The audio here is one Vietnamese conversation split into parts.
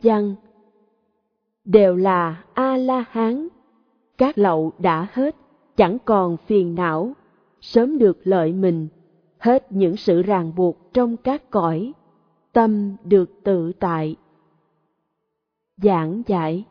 văn. Đều là A-la-hán, các lậu đã hết, chẳng còn phiền não, sớm được lợi mình, hết những sự ràng buộc trong các cõi, tâm được tự tại. Giảng giải.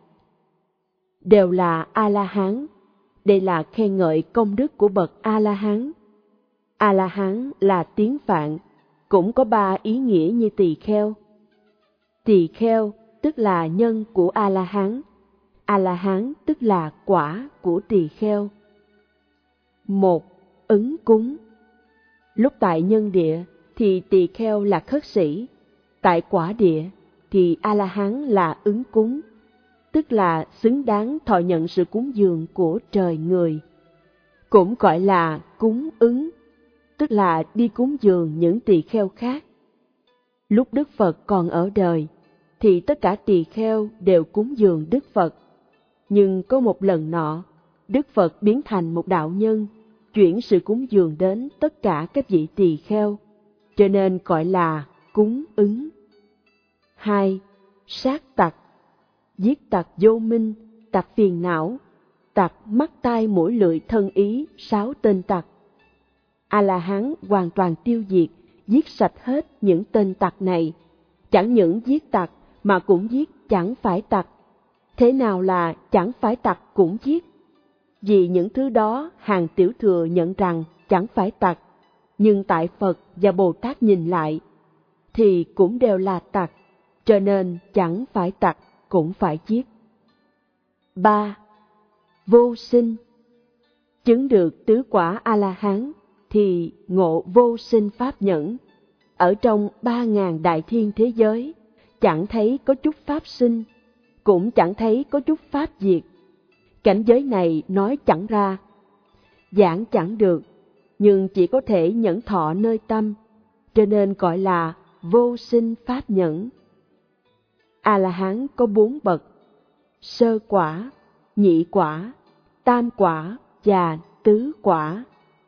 Đều là A-la-hán, đây là khen ngợi công đức của bậc A-la-hán. A-la-hán là tiếng Phạn, cũng có 3 ý nghĩa như tỳ kheo. Tỳ kheo tức là nhân của A-la-hán, A-la-hán tức là quả của tỳ kheo. 1. Ứng cúng. Lúc tại nhân địa thì tỳ kheo là khất sĩ, tại quả địa thì A-la-hán là ứng cúng, tức là xứng đáng thọ nhận sự cúng dường của trời người. Cũng gọi là cúng ứng, tức là đi cúng dường những tỳ kheo khác. Lúc Đức Phật còn ở đời thì tất cả tỳ kheo đều cúng dường Đức Phật. Nhưng có một lần nọ, Đức Phật biến thành một đạo nhân, chuyển sự cúng dường đến tất cả các vị tỳ kheo, cho nên gọi là cúng ứng. 2. Sát tặc. Giết tặc vô minh, tặc phiền não, tặc mắt tai mũi lưỡi thân ý, 6 tên tặc. A-la-hán hoàn toàn tiêu diệt, giết sạch hết những tên tặc này. Chẳng những giết tặc mà cũng giết chẳng phải tặc. Thế nào là chẳng phải tặc cũng giết? Vì những thứ đó hàng tiểu thừa nhận rằng chẳng phải tặc, nhưng tại Phật và Bồ Tát nhìn lại thì cũng đều là tặc, cho nên chẳng phải tặc cũng phải giết. 3. Vô sinh. Chứng được tứ quả A-la-hán thì ngộ vô sinh pháp nhẫn. Ở trong 3.000 đại thiên thế giới, chẳng thấy có chút pháp sinh, cũng chẳng thấy có chút pháp diệt. Cảnh giới này nói chẳng ra, giảng chẳng được, nhưng chỉ có thể nhẫn thọ nơi tâm, cho nên gọi là vô sinh pháp nhẫn. A-la-hán có 4 bậc: sơ quả, nhị quả, tam quả và tứ quả.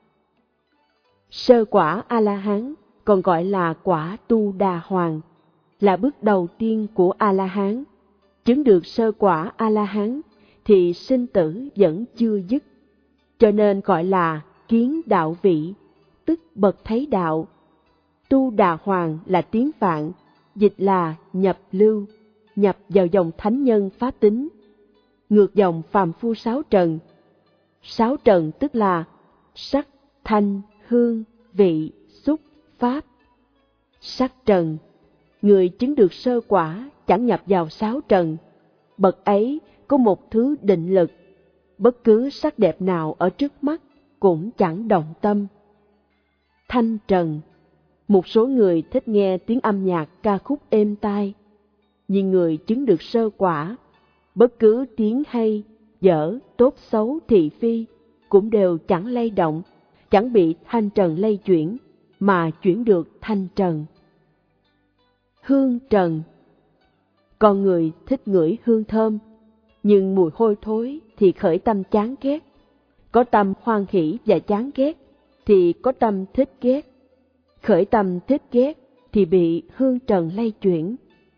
Sơ quả A-la-hán còn gọi là quả Tu Đà Hoàng, là bước đầu tiên của A-la-hán. Chứng được sơ quả A-la-hán thì sinh tử vẫn chưa dứt, cho nên gọi là kiến đạo vị, tức bậc thấy đạo. Tu Đà Hoàng là tiếng Phạn, dịch là nhập lưu, nhập vào dòng thánh nhân pháp tính, ngược dòng phàm phu 6 trần. 6 trần tức là sắc, thanh, hương, vị, xúc, pháp. Sắc trần, người chứng được sơ quả chẳng nhập vào 6 trần. Bậc ấy có một thứ định lực, bất cứ sắc đẹp nào ở trước mắt cũng chẳng động tâm. Thanh trần, một số người thích nghe tiếng âm nhạc ca khúc êm tai, nhưng người chứng được sơ quả, bất cứ tiếng hay, dở, tốt xấu, thị phi cũng đều chẳng lay động, chẳng bị thanh trần lay chuyển, mà chuyển được thanh trần. Hương trần, con người thích ngửi hương thơm, nhưng mùi hôi thối thì khởi tâm chán ghét. Có tâm hoan hỷ và chán ghét thì có tâm thích ghét. Khởi tâm thích ghét thì bị hương trần lay chuyển.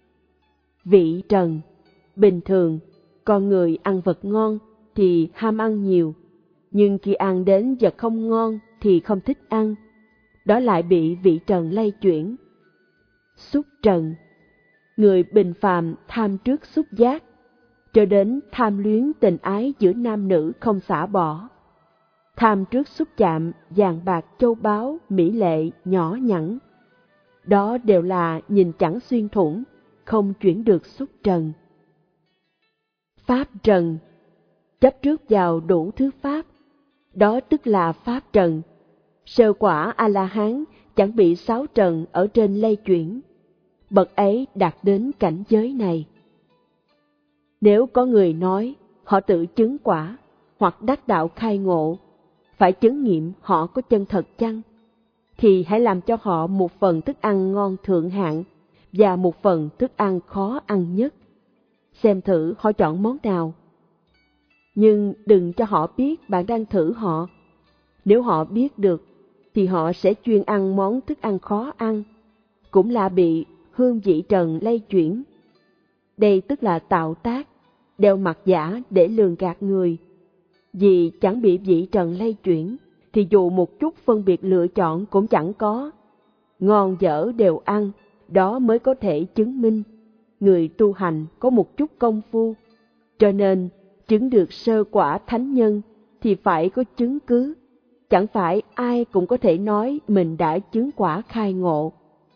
Vị trần, bình thường con người ăn vật ngon thì ham ăn nhiều, nhưng khi ăn đến vật không ngon thì không thích ăn, đó lại bị vị trần lay chuyển. Xúc trần, người bình phàm tham trước xúc giác, cho đến tham luyến tình ái giữa nam nữ không xả bỏ. Tham trước xúc chạm vàng bạc châu báu, mỹ lệ, nhỏ nhẵn. Đó đều là nhìn chẳng xuyên thủng, không chuyển được xúc trần. Pháp trần, chấp trước vào đủ thứ pháp, đó tức là pháp trần. Sơ quả A-la-hán chẳng bị 6 trần ở trên lay chuyển, bậc ấy đạt đến cảnh giới này. Nếu có người nói họ tự chứng quả hoặc đắc đạo khai ngộ, phải chứng nghiệm họ có chân thật chăng, thì hãy làm cho họ một phần thức ăn ngon thượng hạng và một phần thức ăn khó ăn nhất, xem thử họ chọn món nào. Nhưng đừng cho họ biết bạn đang thử họ. Nếu họ biết được thì họ sẽ chuyên ăn món thức ăn khó ăn, cũng là bị hương vị trần lay chuyển. Đây tức là tạo tác, đeo mặt giả để lường gạt người. Vì chẳng bị vị trần lay chuyển, thì dù một chút phân biệt lựa chọn cũng chẳng có. Ngon dở đều ăn, đó mới có thể chứng minh người tu hành có một chút công phu. Cho nên, chứng được sơ quả thánh nhân thì phải có chứng cứ. Chẳng phải ai cũng có thể nói mình đã chứng quả khai ngộ.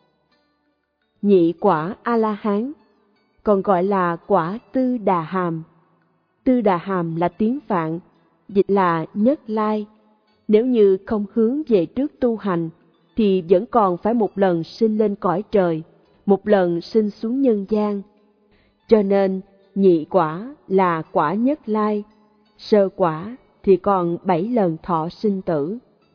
Nhị quả A-la-hán, còn gọi là quả Tư Đà Hàm. Tư Đà Hàm là tiếng Phạn, dịch là nhất lai. Nếu như không hướng về trước tu hành, thì vẫn còn phải một lần sinh lên cõi trời, một lần sinh xuống nhân gian. Cho nên, nhị quả là quả nhất lai, sơ quả thì còn 7 lần thọ sinh tử.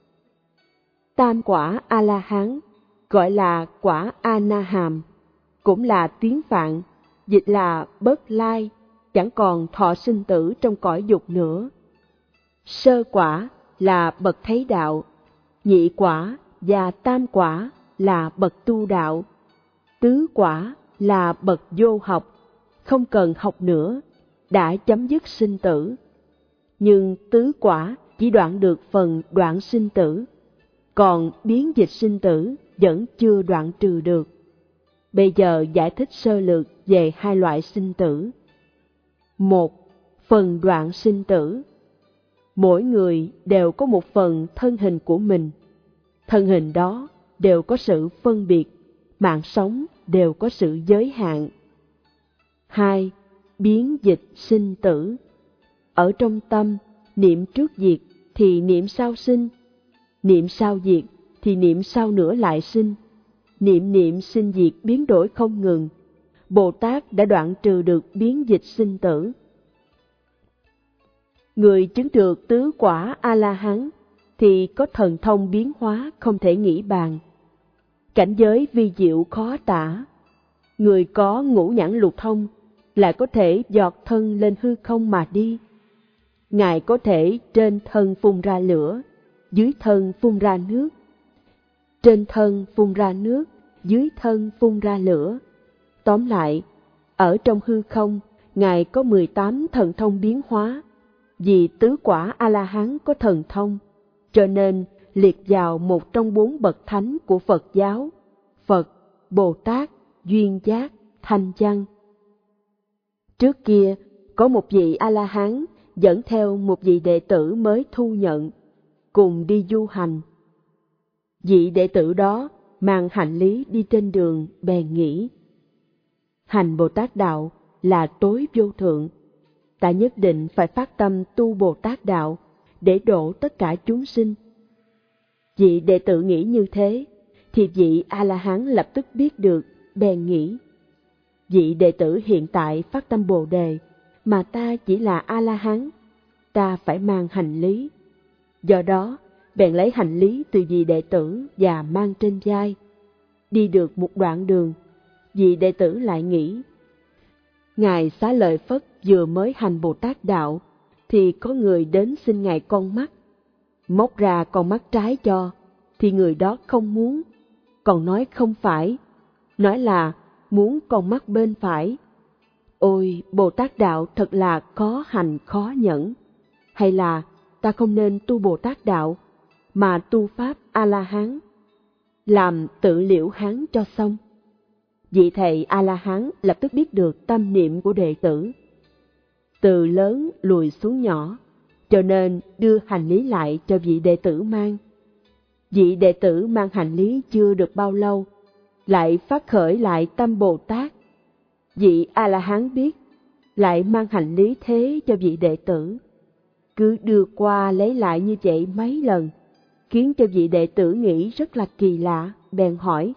Tam quả A-la-hán, gọi là quả A-na-hàm, cũng là tiếng Phạn, dịch là bất lai, chẳng còn thọ sinh tử trong cõi dục nữa. Sơ quả là bậc thấy đạo, nhị quả và tam quả là bậc tu đạo, tứ quả là bậc vô học, không cần học nữa, đã chấm dứt sinh tử. Nhưng tứ quả chỉ đoạn được phần đoạn sinh tử, còn biến dịch sinh tử vẫn chưa đoạn trừ được. Bây giờ giải thích sơ lược về hai loại sinh tử. Một, phần đoạn sinh tử. Mỗi người đều có một phần thân hình của mình. Thân hình đó đều có sự phân biệt, mạng sống đều có sự giới hạn. 2. Biến dịch sinh tử. Ở trong tâm, niệm trước diệt thì niệm sau sinh, niệm sau diệt thì niệm sau nữa lại sinh. Niệm sinh diệt biến đổi không ngừng. Bồ Tát đã đoạn trừ được biến dịch sinh tử. Người chứng được tứ quả A-la-hán thì có thần thông biến hóa không thể nghĩ bàn. Cảnh giới vi diệu khó tả. Người có ngũ nhãn lục thông lại có thể giọt thân lên hư không mà đi. Ngài có thể trên thân phun ra lửa, dưới thân phun ra nước. Trên thân phun ra nước, dưới thân phun ra lửa. Tóm lại, ở trong hư không, Ngài có 18 thần thông biến hóa. Vì tứ quả A-la-hán có thần thông, cho nên liệt vào một trong 4 bậc thánh của Phật giáo: Phật, Bồ Tát, Duyên Giác, Thanh Văn. Trước kia, có một vị A-la-hán dẫn theo một vị đệ tử mới thu nhận, cùng đi du hành. Vị đệ tử đó mang hành lý đi trên đường bèn nghĩ: hành Bồ Tát đạo là tối vô thượng, ta nhất định phải phát tâm tu Bồ Tát đạo để độ tất cả chúng sinh. Vị đệ tử nghĩ như thế, thì vị A-la-hán lập tức biết được, bèn nghĩ: vị đệ tử hiện tại phát tâm Bồ đề, mà ta chỉ là A-la-hán, ta phải mang hành lý. Do đó, bèn lấy hành lý từ vị đệ tử và mang trên vai. Đi được một đoạn đường, vị đệ tử lại nghĩ: Ngài Xá Lợi Phất vừa mới hành Bồ Tát đạo, thì có người đến xin Ngài con mắt. Móc ra con mắt trái cho, thì người đó không muốn, còn nói không phải, nói là muốn con mắt bên phải. Ôi, Bồ Tát đạo thật là khó hành khó nhẫn. Hay là ta không nên tu Bồ Tát đạo, mà tu Pháp A-la-hán, làm tự liễu hán cho xong. Vị thầy A-la-hán lập tức biết được tâm niệm của đệ tử. Từ lớn lùi xuống nhỏ, cho nên đưa hành lý lại cho vị đệ tử mang. Vị đệ tử mang hành lý chưa được bao lâu, lại phát khởi lại tâm Bồ Tát. Vị A-la-hán biết, lại mang hành lý thế cho vị đệ tử. Cứ đưa qua lấy lại như vậy mấy lần, khiến cho vị đệ tử nghĩ rất là kỳ lạ, bèn hỏi: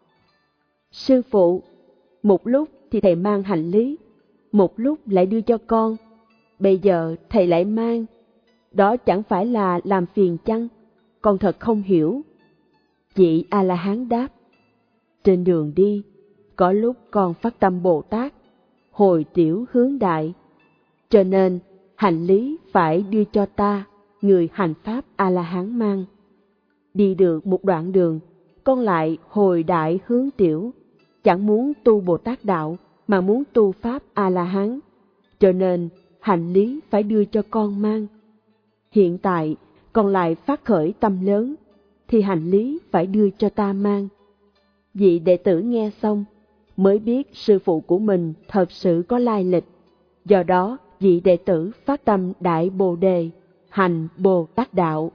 Sư phụ, một lúc thì thầy mang hành lý, một lúc lại đưa cho con, bây giờ thầy lại mang, đó chẳng phải là làm phiền chăng? Con thật không hiểu. Vị A-la-hán đáp: trên đường đi, có lúc con phát tâm Bồ Tát, hồi tiểu hướng đại, cho nên hành lý phải đưa cho ta, người hành pháp A-la-hán mang. Đi được một đoạn đường, con lại hồi đại hướng tiểu, chẳng muốn tu Bồ Tát đạo, mà muốn tu pháp A-la-hán, cho nên hành lý phải đưa cho con mang. Hiện tại con lại phát khởi tâm lớn, thì hành lý phải đưa cho ta mang. Vị đệ tử nghe xong, mới biết sư phụ của mình thật sự có lai lịch. Do đó, vị đệ tử phát tâm Đại Bồ Đề, hành Bồ Tát Đạo.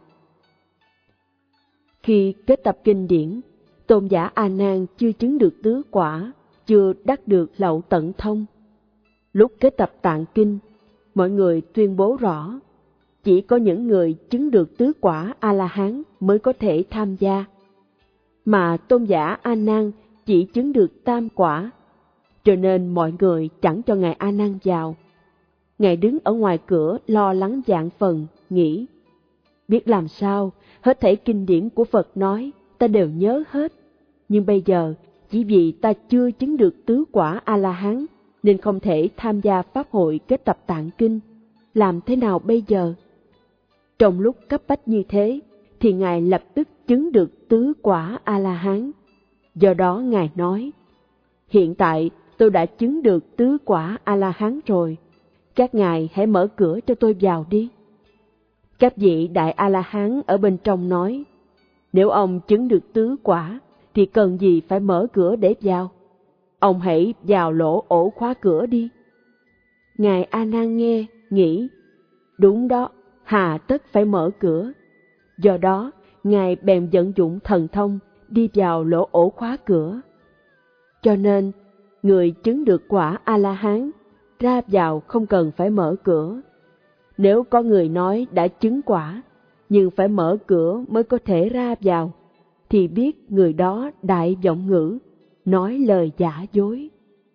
Khi kết tập kinh điển, tôn giả A Nan chưa chứng được tứ quả, chưa đắc được lậu tận thông. Lúc kết tập tạng kinh, mọi người tuyên bố rõ, chỉ có những người chứng được tứ quả A-la-hán mới có thể tham gia. Mà tôn giả A Nan chỉ chứng được tam quả, cho nên mọi người chẳng cho ngài A Nan vào. Ngài đứng ở ngoài cửa lo lắng vạn phần, nghĩ, biết làm sao, hết thảy kinh điển của Phật nói, ta đều nhớ hết. Nhưng bây giờ, chỉ vì ta chưa chứng được tứ quả A-la-hán, nên không thể tham gia pháp hội kết tập tạng kinh. Làm thế nào bây giờ? Trong lúc cấp bách như thế, thì Ngài lập tức chứng được tứ quả A-la-hán. Do đó Ngài nói, hiện tại tôi đã chứng được tứ quả A-la-hán rồi. Các ngài hãy mở cửa cho tôi vào đi. Các vị đại A-la-hán ở bên trong nói, nếu ông chứng được tứ quả, thì cần gì phải mở cửa để vào? Ông hãy vào lỗ ổ khóa cửa đi. Ngài A Nan nghe, nghĩ, đúng đó, hà tất phải mở cửa. Do đó, Ngài bèn vận dụng thần thông đi vào lỗ ổ khóa cửa. Cho nên, người chứng được quả A-la-hán, ra vào không cần phải mở cửa. Nếu có người nói đã chứng quả, nhưng phải mở cửa mới có thể ra vào, thì biết người đó đại vọng ngữ, nói lời giả dối.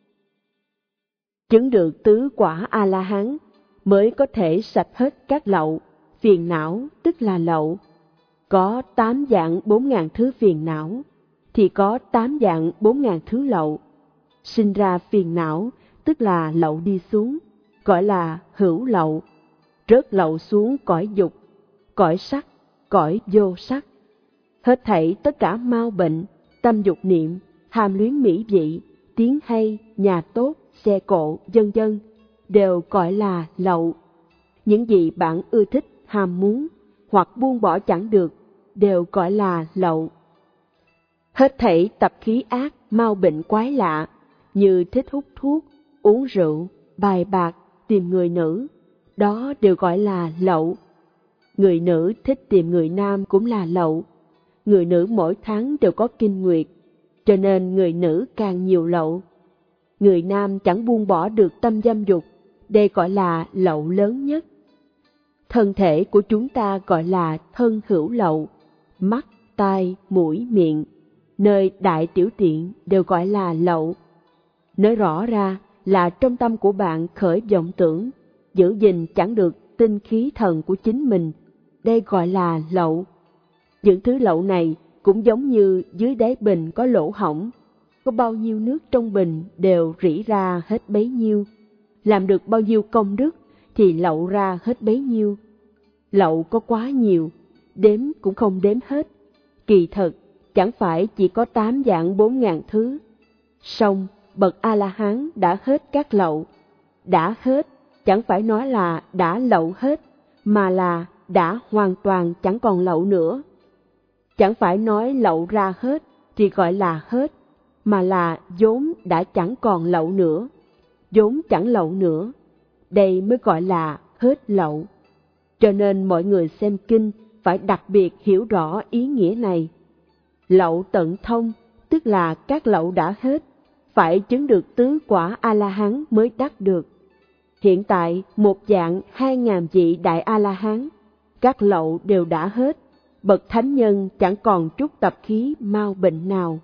Chứng được tứ quả A-la-hán mới có thể sạch hết các lậu, phiền não tức là lậu. Có 8 dạng 4.000 thứ phiền não, thì có 8 dạng 4.000 thứ lậu. Sinh ra phiền não tức là lậu đi xuống, gọi là hữu lậu. Rớt lậu xuống cõi dục, cõi sắc, cõi vô sắc. Hết thảy tất cả mau bệnh, tâm dục niệm, ham luyến mỹ vị, tiếng hay, nhà tốt, xe cộ, vân vân, đều gọi là lậu. Những gì bạn ưa thích, ham muốn, hoặc buông bỏ chẳng được, đều gọi là lậu. Hết thảy tập khí ác, mau bệnh quái lạ, như thích hút thuốc, uống rượu, bài bạc, tìm người nữ, đó đều gọi là lậu. Người nữ thích tìm người nam cũng là lậu. Người nữ mỗi tháng đều có kinh nguyệt, cho nên người nữ càng nhiều lậu. Người nam chẳng buông bỏ được tâm dâm dục, đây gọi là lậu lớn nhất. Thân thể của chúng ta gọi là thân hữu lậu, mắt, tai, mũi, miệng, nơi đại tiểu tiện đều gọi là lậu. Nói rõ ra là trong tâm của bạn khởi vọng tưởng, giữ gìn chẳng được tinh khí thần của chính mình, đây gọi là lậu. Những thứ lậu này cũng giống như dưới đáy bình có lỗ hổng, có bao nhiêu nước trong bình đều rỉ ra hết bấy nhiêu. Làm được bao nhiêu công đức thì lậu ra hết bấy nhiêu. Lậu có quá nhiều, đếm cũng không đếm hết. Kỳ thực, chẳng phải chỉ có 8 dạng 4.000 thứ. Song, bậc A-la-hán đã hết các lậu. Đã hết, chẳng phải nói là đã lậu hết, mà là đã hoàn toàn chẳng còn lậu nữa. Chẳng phải nói lậu ra hết thì gọi là hết, mà là vốn đã chẳng còn lậu nữa, vốn chẳng lậu nữa. Đây mới gọi là hết lậu. Cho nên mọi người xem kinh phải đặc biệt hiểu rõ ý nghĩa này. Lậu tận thông, tức là các lậu đã hết, phải chứng được tứ quả A-la-hán mới đắc được. Hiện tại, một dạng 2.000 vị đại A-la-hán, các lậu đều đã hết, bậc thánh nhân chẳng còn chút tập khí mau bệnh nào.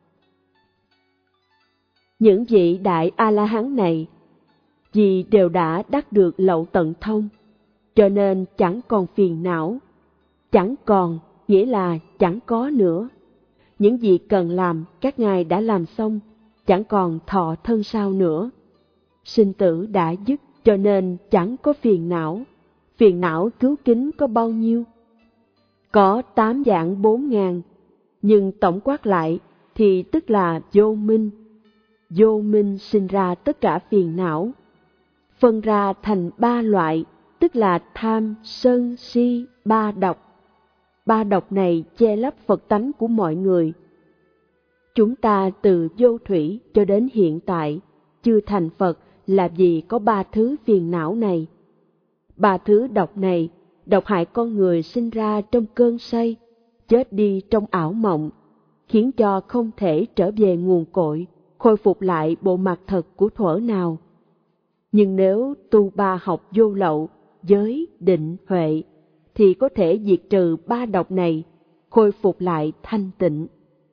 Những vị đại A-la-hán này, vì đều đã đắc được lậu tận thông, cho nên chẳng còn phiền não. Chẳng còn nghĩa là chẳng có nữa. Những gì cần làm các ngài đã làm xong, chẳng còn thọ thân sao nữa. Sinh tử đã dứt, cho nên chẳng có phiền não. Phiền não cứu kính có bao nhiêu? Có 8 dạng 4.000, nhưng tổng quát lại thì tức là vô minh. vô minh sinh ra tất cả phiền não. Phân ra thành 3 loại, tức là tham, sân, si, 3 độc. 3 độc này che lấp Phật tánh của mọi người. Chúng ta từ vô thủy cho đến hiện tại, chưa thành Phật là vì có 3 thứ phiền não này. 3 thứ độc này độc hại con người sinh ra trong cơn say, chết đi trong ảo mộng, khiến cho không thể trở về nguồn cội, khôi phục lại bộ mặt thật của thuở nào. Nhưng nếu tu 3 học vô lậu, giới, định, huệ, thì có thể diệt trừ 3 độc này, khôi phục lại thanh tịnh.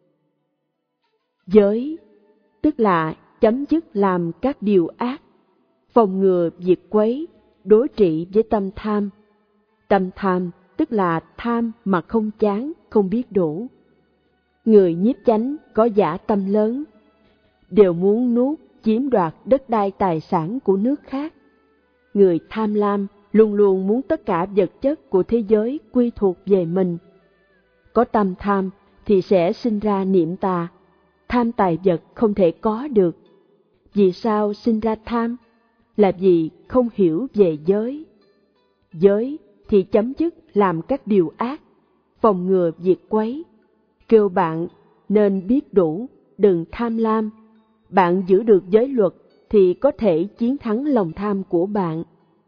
Giới, tức là chấm dứt làm các điều ác, phòng ngừa việc quấy, đối trị với tâm tham. Tâm tham, tức là tham mà không chán, không biết đủ. Người nhiếp chánh có dã tâm lớn, đều muốn nuốt, chiếm đoạt đất đai tài sản của nước khác. Người tham lam luôn luôn muốn tất cả vật chất của thế giới quy thuộc về mình. Có tâm tham thì sẽ sinh ra niệm tà, tham tài vật không thể có được. Vì sao sinh ra tham? Là vì không hiểu về giới. Giới thì chấm dứt làm các điều ác, phòng ngừa việc quấy. Kêu bạn nên biết đủ, đừng tham lam. Bạn giữ được giới luật thì có thể chiến thắng lòng tham của bạn.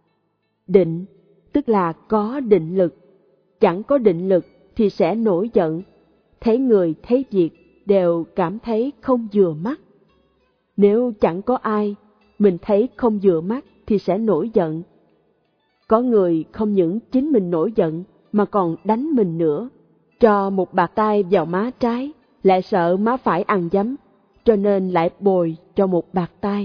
Định, tức là có định lực. Chẳng có định lực thì sẽ nổi giận. Thấy người thấy việc đều cảm thấy không vừa mắt. Nếu chẳng có ai, mình thấy không vừa mắt thì sẽ nổi giận. Có người không những chính mình nổi giận mà còn đánh mình nữa. Cho một bạt tai vào má trái, lại sợ má phải ăn giấm, cho nên lại bồi cho một bạt tai.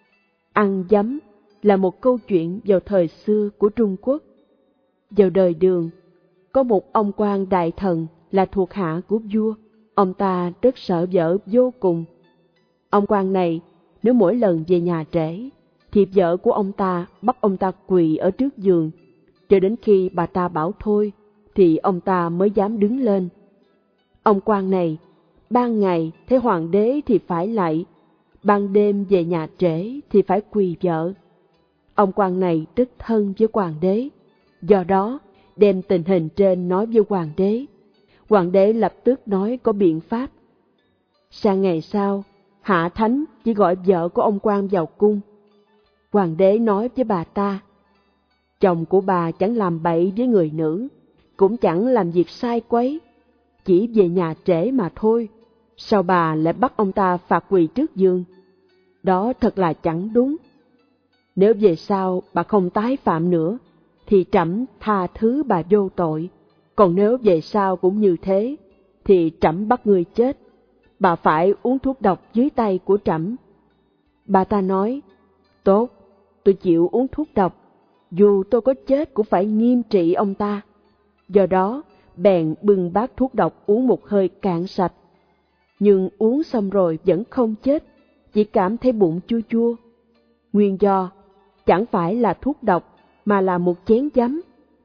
Ăn giấm là một câu chuyện vào thời xưa của Trung Quốc. Vào đời Đường, có một ông quan đại thần là thuộc hạ của vua. Ông ta rất sợ vợ vô cùng. Ông quan này, nếu mỗi lần về nhà trễ, thì vợ của ông ta bắt ông ta quỳ ở trước giường, cho đến khi bà ta bảo thôi, thì ông ta mới dám đứng lên. Ông quan này, ban ngày thấy hoàng đế thì phải lạy, ban đêm về nhà trễ thì phải quỳ vợ. Ông quan này rất thân với hoàng đế, do đó đem tình hình trên nói với hoàng đế. Hoàng đế lập tức nói có biện pháp. Sang ngày sau, Hạ Thánh chỉ gọi vợ của ông quan vào cung. Hoàng đế nói với bà ta, chồng của bà chẳng làm bậy với người nữ, cũng chẳng làm việc sai quấy, chỉ về nhà trễ mà thôi. Sao bà lại bắt ông ta phạt quỳ trước giường? Đó thật là chẳng đúng. Nếu về sau bà không tái phạm nữa, thì trẫm tha thứ bà vô tội. Còn nếu về sau cũng như thế, thì trẫm bắt người chết. Bà phải uống thuốc độc dưới tay của trẫm. Bà ta nói, tốt, tôi chịu uống thuốc độc, dù tôi có chết cũng phải nghiêm trị ông ta. Do đó, bèn bưng bát thuốc độc uống một hơi cạn sạch. Nhưng uống xong rồi vẫn không chết, chỉ cảm thấy bụng chua chua. Nguyên do chẳng phải là thuốc độc, mà là một chén giấm.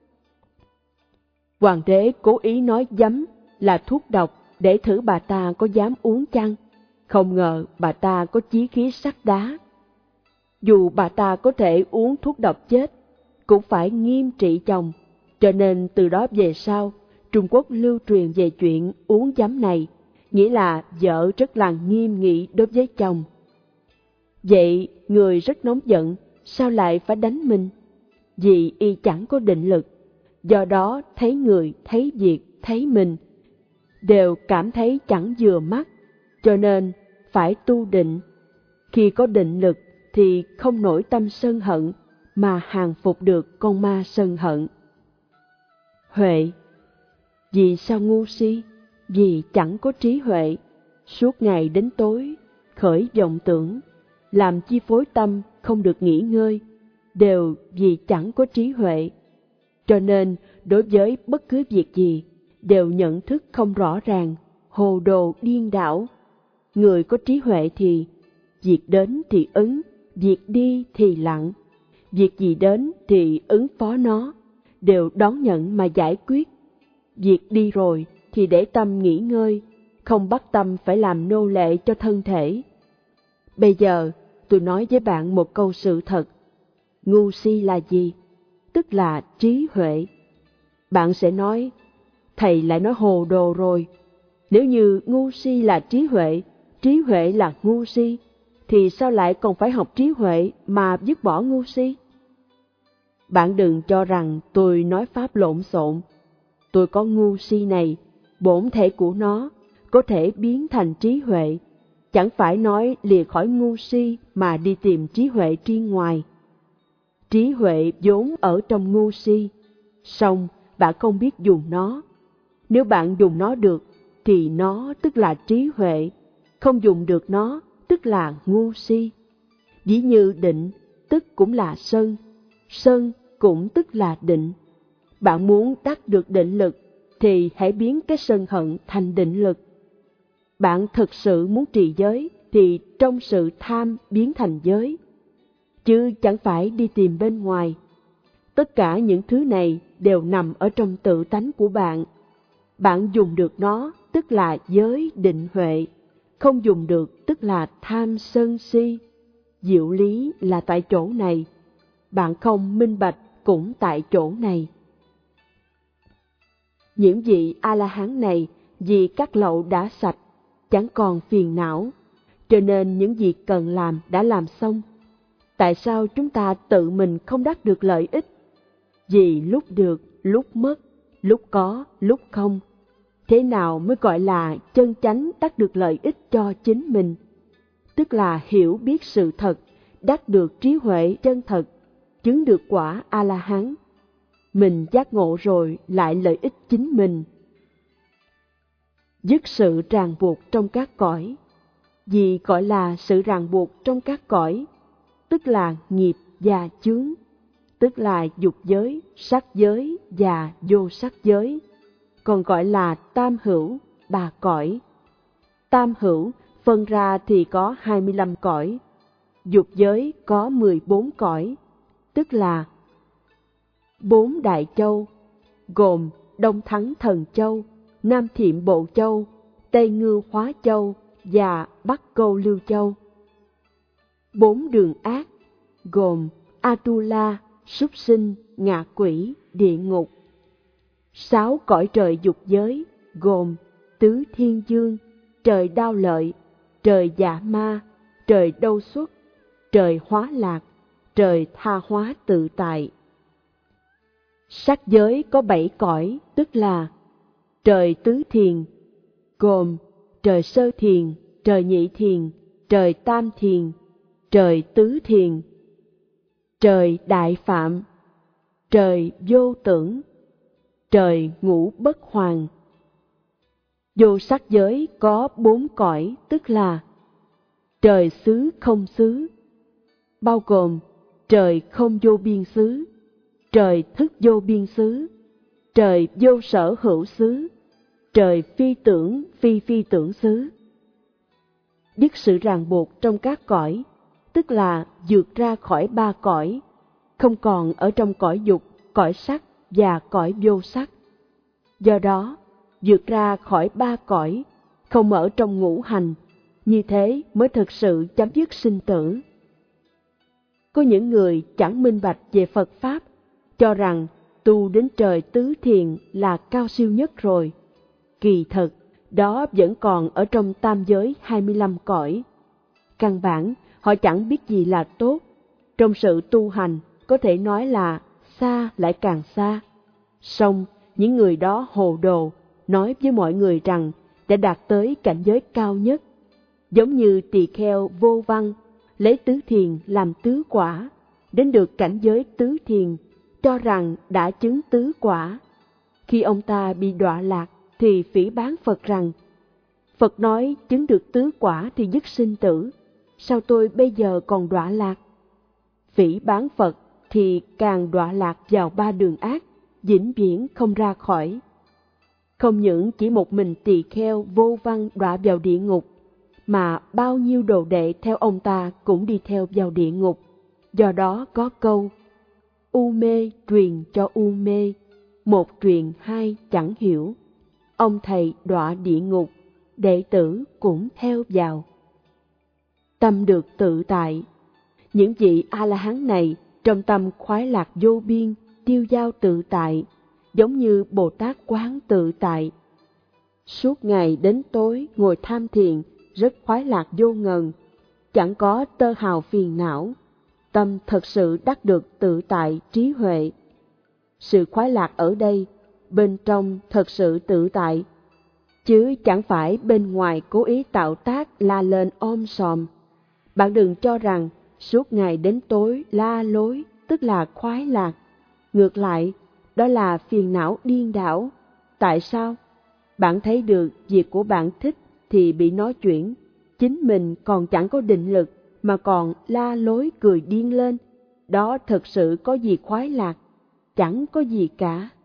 Hoàng đế cố ý nói giấm là thuốc độc để thử bà ta có dám uống chăng. Không ngờ bà ta có chí khí sắt đá. Dù bà ta có thể uống thuốc độc chết, cũng phải nghiêm trị chồng. Cho nên từ đó về sau, Trung Quốc lưu truyền về chuyện uống giấm này, nghĩa là vợ rất là nghiêm nghị đối với chồng. Vậy người rất nóng giận, sao lại phải đánh mình? Vì y chẳng có định lực, do đó thấy người, thấy việc, thấy mình, đều cảm thấy chẳng vừa mắt, cho nên phải tu định. Khi có định lực thì không nổi tâm sân hận, mà hàng phục được con ma sân hận. Huệ. Vì sao ngu si? Vì chẳng có trí huệ, suốt ngày đến tối, khởi vọng tưởng, làm chi phối tâm không được nghỉ ngơi, đều vì chẳng có trí huệ. Cho nên, đối với bất cứ việc gì, đều nhận thức không rõ ràng, hồ đồ điên đảo. Người có trí huệ thì, việc đến thì ứng, việc đi thì lặng. Việc gì đến thì ứng phó nó, đều đón nhận mà giải quyết. Việc đi rồi thì để tâm nghỉ ngơi, không bắt tâm phải làm nô lệ cho thân thể. Bây giờ, tôi nói với bạn một câu sự thật. Ngu si là gì? Tức là trí huệ. Bạn sẽ nói, thầy lại nói hồ đồ rồi. Nếu như ngu si là trí huệ là ngu si, thì sao lại còn phải học trí huệ mà dứt bỏ ngu si? Bạn đừng cho rằng tôi nói pháp lộn xộn. Tôi có ngu si này, bổn thể của nó có thể biến thành trí huệ. Chẳng phải nói lìa khỏi ngu si mà đi tìm trí huệ riêng ngoài. Trí huệ vốn ở trong ngu si, song bạn không biết dùng nó. Nếu bạn dùng nó được, thì nó tức là trí huệ, không dùng được nó tức là ngu si. Ví như định, tức cũng là sân, sân cũng tức là định. Bạn muốn đắc được định lực, thì hãy biến cái sân hận thành định lực. Bạn thực sự muốn trì giới, thì trong sự tham biến thành giới, chứ chẳng phải đi tìm bên ngoài. Tất cả những thứ này đều nằm ở trong tự tánh của bạn. Bạn dùng được nó, tức là giới định huệ. Không dùng được, tức là tham sân si. Diệu lý là tại chỗ này. Bạn không minh bạch cũng tại chỗ này. Những vị A-la-hán này, vì các lậu đã sạch, chẳng còn phiền não, cho nên những việc cần làm đã làm xong. Tại sao chúng ta tự mình không đắc được lợi ích? Vì lúc được, lúc mất, lúc có, lúc không. Thế nào mới gọi là chân chánh đắc được lợi ích cho chính mình? Tức là hiểu biết sự thật, đắc được trí huệ chân thật, chứng được quả A-la-hán. Mình giác ngộ rồi lại lợi ích chính mình. Dứt sự ràng buộc trong các cõi. Vì gọi là sự ràng buộc trong các cõi, tức là nghiệp và chướng, tức là dục giới, sắc giới và vô sắc giới, còn gọi là tam hữu, ba cõi. Tam hữu phân ra thì có 25 cõi, dục giới có 14 cõi, tức là 4 đại châu, gồm Đông Thắng Thần Châu, Nam Thiệm Bộ Châu, Tây Ngưu Hóa Châu và Bắc Câu Lưu Châu. 4 đường ác, gồm Atula, súc sinh, ngạ quỷ, địa ngục. 6 cõi trời dục giới, gồm Tứ Thiên Dương, trời Đao Lợi, trời Dạ Ma, trời Đâu Xuất, trời Hóa Lạc, trời Tha Hóa Tự Tại. Sắc giới có 7 cõi, tức là trời Tứ Thiền, gồm trời Sơ Thiền, trời Nhị Thiền, trời Tam Thiền, trời Tứ Thiền, trời Đại Phạm, trời Vô Tưởng, trời Ngũ Bất Hoàng. Vô sắc giới có 4 cõi, tức là trời xứ không xứ, bao gồm trời không vô biên xứ, trời thức vô biên xứ, trời vô sở hữu xứ, trời phi tưởng phi tưởng xứ. Dứt sự ràng buộc trong các cõi, tức là vượt ra khỏi 3 cõi, không còn ở trong cõi dục, cõi sắc và cõi vô sắc. Do đó, vượt ra khỏi 3 cõi, không ở trong ngũ hành, như thế mới thực sự chấm dứt sinh tử. Có những người chẳng minh bạch về Phật Pháp, cho rằng tu đến trời Tứ Thiền là cao siêu nhất rồi. Kỳ thực, đó vẫn còn ở trong tam giới 25 cõi. Căn bản, họ chẳng biết gì là tốt. Trong sự tu hành, có thể nói là xa lại càng xa. Song, những người đó hồ đồ, nói với mọi người rằng đã đạt tới cảnh giới cao nhất. Giống như tỳ kheo Vô Văn, lấy tứ thiền làm tứ quả, đến được cảnh giới tứ thiền, cho rằng đã chứng tứ quả. Khi ông ta bị đọa lạc, thì phỉ báng Phật rằng, Phật nói chứng được tứ quả thì dứt sinh tử, sao tôi bây giờ còn đọa lạc? Phỉ báng Phật thì càng đọa lạc vào 3 đường ác, vĩnh viễn không ra khỏi. Không những chỉ một mình tỳ kheo Vô Văn đọa vào địa ngục, mà bao nhiêu đồ đệ theo ông ta cũng đi theo vào địa ngục. Do đó có câu, u mê truyền cho u mê, một truyền hai chẳng hiểu. Ông thầy đọa địa ngục, đệ tử cũng theo vào. tâm được tự tại. Những vị A-la-hán này trong tâm khoái lạc vô biên, tiêu dao tự tại, giống như Bồ Tát Quán tự tại. Suốt ngày đến tối ngồi tham thiền, rất khoái lạc vô ngần, chẳng có tơ hào phiền não, tâm thật sự đắc được tự tại trí huệ. Sự khoái lạc ở đây, bên trong thật sự tự tại, chứ chẳng phải bên ngoài cố ý tạo tác la lên om sòm. Bạn đừng cho rằng suốt ngày đến tối la lối tức là khoái lạc. Ngược lại, đó là phiền não điên đảo. Tại sao? Bạn thấy được việc của bạn thích thì bị nói chuyển, chính mình còn chẳng có định lực mà còn la lối cười điên lên. Đó thật sự có gì khoái lạc? Chẳng có gì cả.